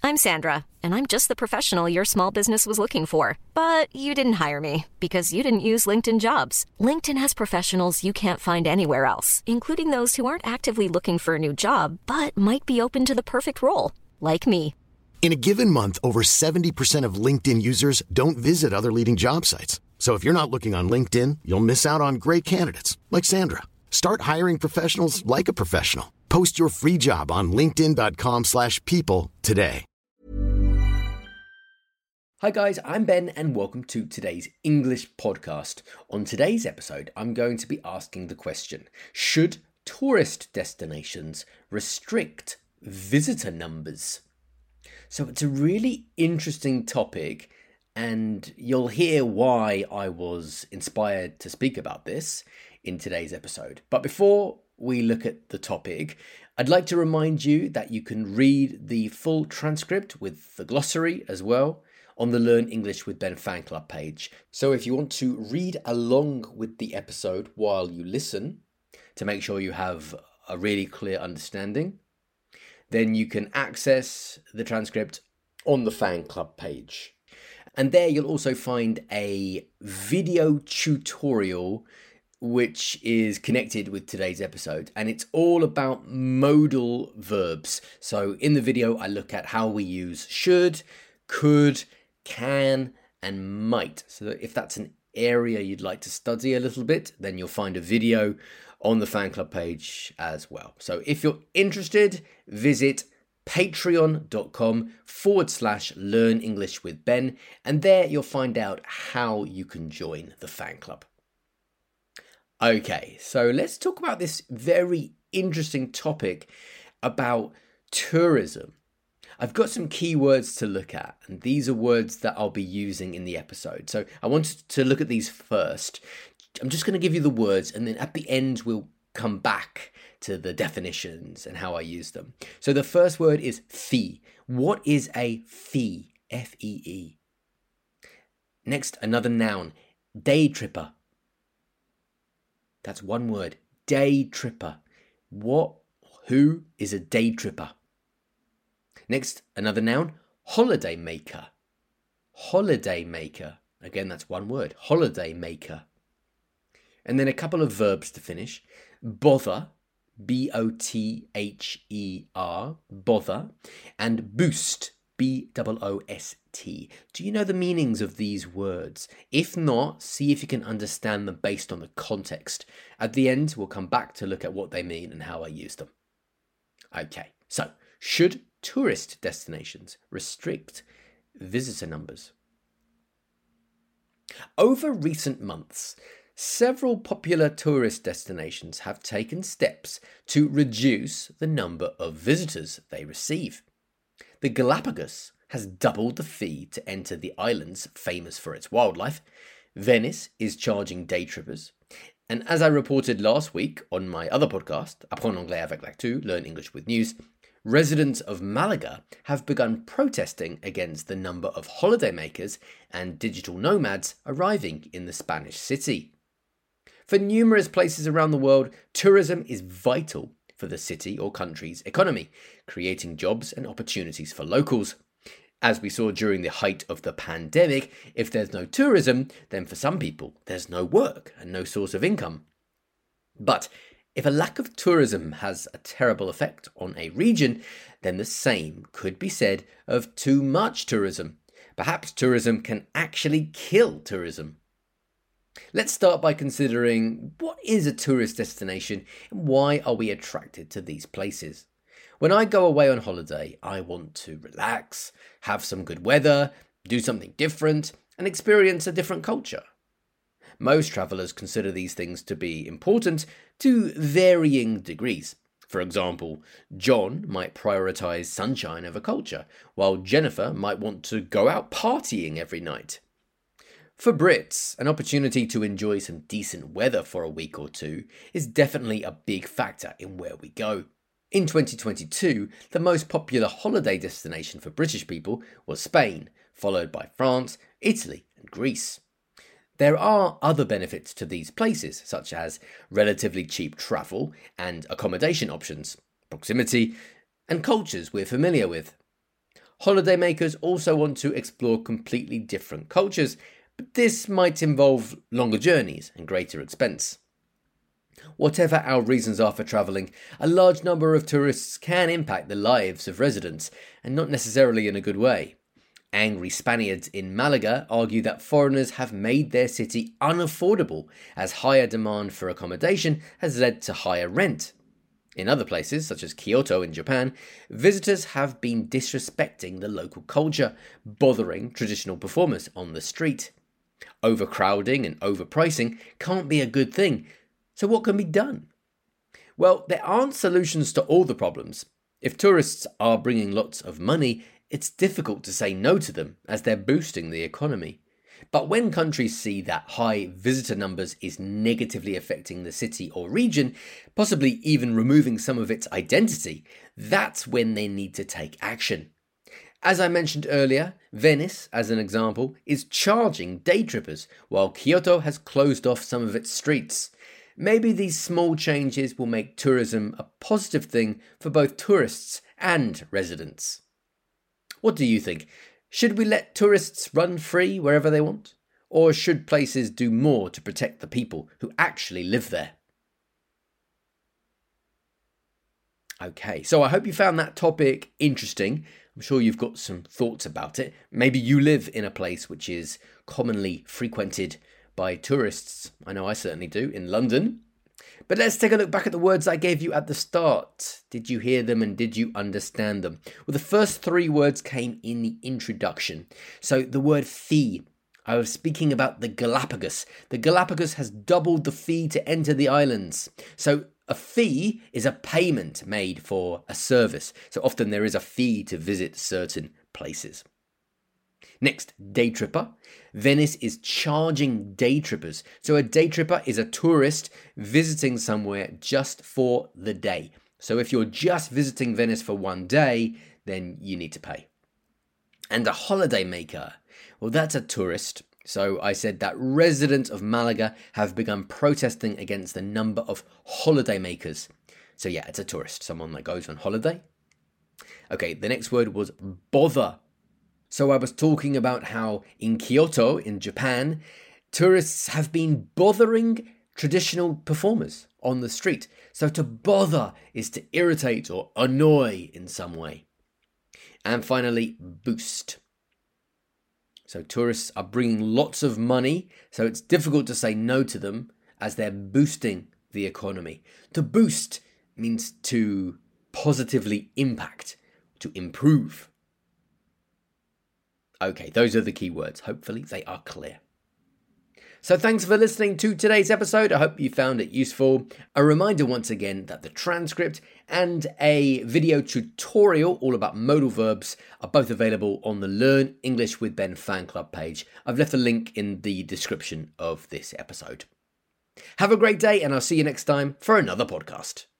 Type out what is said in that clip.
I'm Sandra, and I'm just the professional your small business was looking for. But you didn't hire me because you didn't use LinkedIn Jobs. LinkedIn has professionals you can't find anywhere else, including those who aren't actively looking for a new job, but might be open to the perfect role, like me. In a given month, over 70% of LinkedIn users don't visit other leading job sites. So if you're not looking on LinkedIn, you'll miss out on great candidates like Sandra. Start hiring professionals like a professional. Post your free job on linkedin.com/people today. Hi guys, I'm Ben and welcome to today's English podcast. On today's episode, I'm going to be asking the question, should tourist destinations restrict visitor numbers? So it's a really interesting topic, and you'll hear why I was inspired to speak about this in today's episode. But before we look at the topic, I'd like to remind you that you can read the full transcript with the glossary as well on the Learn English with Ben fan club page. So if you want to read along with the episode while you listen to make sure you have a really clear understanding, then you can access the transcript on the fan club page. And there you'll also find a video tutorial which is connected with today's episode, and it's all about modal verbs. So in the video, I look at how we use should, could, can, and might. So if that's an area you'd like to study a little bit, then you'll find a video on the fan club page as well. So if you're interested, visit patreon.com/learn English with Ben, and there you'll find out how you can join the fan club. Okay, so let's talk about this very interesting topic about tourism. I've got some key words to look at, and these are words that I'll be using in the episode. So I wanted to look at these first. I'm just going to give you the words, and then at the end we'll come back to the definitions and how I use them. So the first word is fee. What is a fee? F-E-E. Next, another noun, day tripper. That's one word, day tripper. Who is a day tripper? Next, another noun, holiday maker. Holiday maker. Again, that's one word, holiday maker. And then a couple of verbs to finish. Bother, B-O-T-H-E-R, bother, and boost, B-O-O-S-T. Do you know the meanings of these words? If not, see if you can understand them based on the context. At the end, we'll come back to look at what they mean and how I use them. Okay, so should tourist destinations restrict visitor numbers? Over recent months, several popular tourist destinations have taken steps to reduce the number of visitors they receive. The Galapagos has doubled the fee to enter the islands famous for its wildlife. Venice is charging day trippers. And as I reported last week on my other podcast, Apprendre l'anglais avec l'actu, Learn English with News, residents of Malaga have begun protesting against the number of holidaymakers and digital nomads arriving in the Spanish city. For numerous places around the world, tourism is vital for the city or country's economy, creating jobs and opportunities for locals. As we saw during the height of the pandemic, if there's no tourism, then for some people, there's no work and no source of income. But if a lack of tourism has a terrible effect on a region, then the same could be said of too much tourism. Perhaps tourism can actually kill tourism. Let's start by considering what is a tourist destination and why are we attracted to these places. When I go away on holiday, I want to relax, have some good weather, do something different, and experience a different culture. Most travellers consider these things to be important to varying degrees. For example, John might prioritise sunshine over culture, while Jennifer might want to go out partying every night. For Brits, an opportunity to enjoy some decent weather for a week or two is definitely a big factor in where we go. In 2022, the most popular holiday destination for British people was Spain, followed by France, Italy, and Greece. There are other benefits to these places, such as relatively cheap travel and accommodation options, proximity, and cultures we're familiar with. Holidaymakers also want to explore completely different cultures, but this might involve longer journeys and greater expense. Whatever our reasons are for travelling, a large number of tourists can impact the lives of residents, and not necessarily in a good way. Angry Spaniards in Malaga argue that foreigners have made their city unaffordable, as higher demand for accommodation has led to higher rent. In other places, such as Kyoto in Japan, visitors have been disrespecting the local culture, bothering traditional performers on the street. Overcrowding and overpricing can't be a good thing, so what can be done? Well, there aren't solutions to all the problems. If tourists are bringing lots of money, it's difficult to say no to them as they're boosting the economy. But when countries see that high visitor numbers is negatively affecting the city or region, possibly even removing some of its identity, that's when they need to take action. As I mentioned earlier, Venice, as an example, is charging day trippers, while Kyoto has closed off some of its streets. Maybe these small changes will make tourism a positive thing for both tourists and residents. What do you think? Should we let tourists run free wherever they want? Or should places do more to protect the people who actually live there? Okay, so I hope you found that topic interesting. I'm sure you've got some thoughts about it. Maybe you live in a place which is commonly frequented by tourists. I know I certainly do, in London. But let's take a look back at the words I gave you at the start. Did you hear them and did you understand them? Well, the first three words came in the introduction. So the word fee. I was speaking about the Galapagos. The Galapagos has doubled the fee to enter the islands. So a fee is a payment made for a service. So often there is a fee to visit certain places. Next, day tripper. Venice is charging day trippers. So a day tripper is a tourist visiting somewhere just for the day. So if you're just visiting Venice for one day, then you need to pay. And a holiday maker. Well, that's a tourist. So I said that residents of Malaga have begun protesting against the number of holiday makers. So yeah, it's a tourist, someone that goes on holiday. Okay, the next word was bother. So I was talking about how in Kyoto, in Japan, tourists have been bothering traditional performers on the street. So to bother is to irritate or annoy in some way. And finally, boost. So tourists are bringing lots of money, so it's difficult to say no to them as they're boosting the economy. To boost means to positively impact, to improve. Okay, those are the key words. Hopefully they are clear. So thanks for listening to today's episode. I hope you found it useful. A reminder once again that the transcript and a video tutorial all about modal verbs are both available on the Learn English with Ben fan club page. I've left a link in the description of this episode. Have a great day and I'll see you next time for another podcast.